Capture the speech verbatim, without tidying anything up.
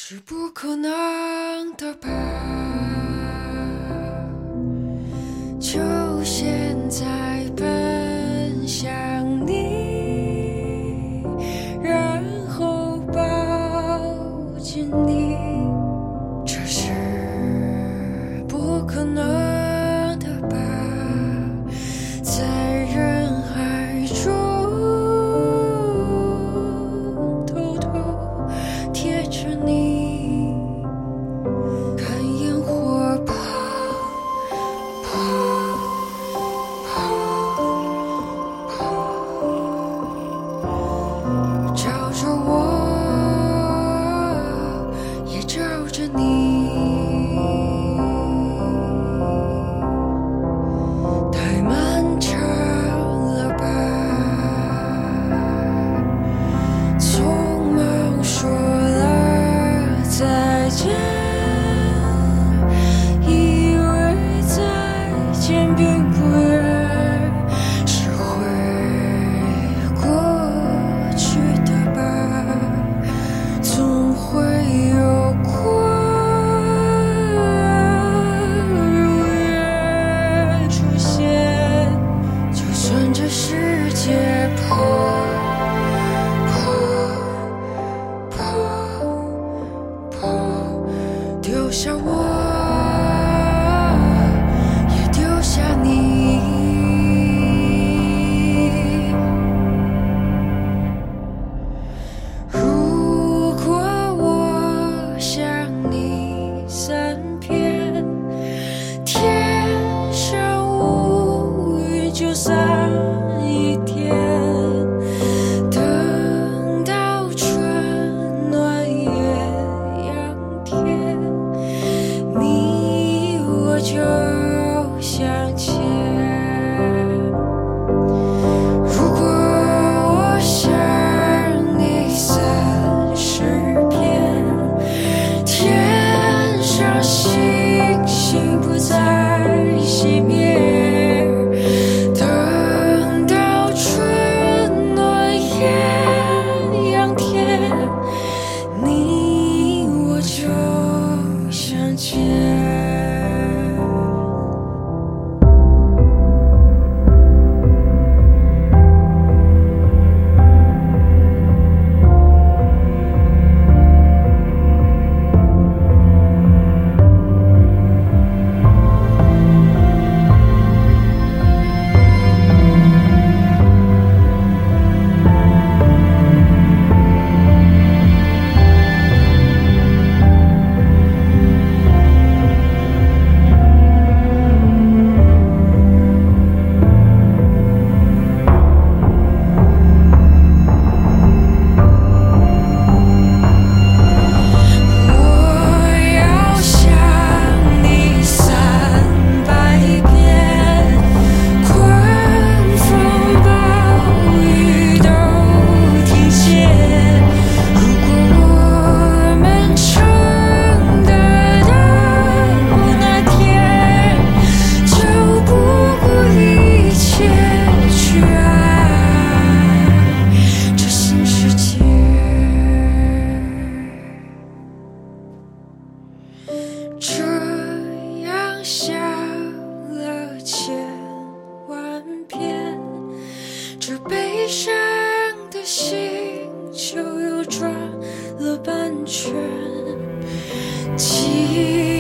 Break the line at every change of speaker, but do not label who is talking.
是不可能的吧？就现在奔向你，然后抱紧你，这是不可能的吧？在人海中偷偷贴着你，看烟火跑跑跑跑，照着我，也照着你。太漫长了吧，匆忙说了再见，以为再见并不远，是会过去的吧，总会有光如约出现，就算这世界破破破破，丢下我，也丢下你。如果我向你散遍，天上乌云就散一天，等到春暖叶扬天，你我就相见。如果我向你三十遍，天上星星不再熄灭，等到春暖叶扬天，你我就相见。这样想了千万遍，这悲伤的心就又转了半圈。记忆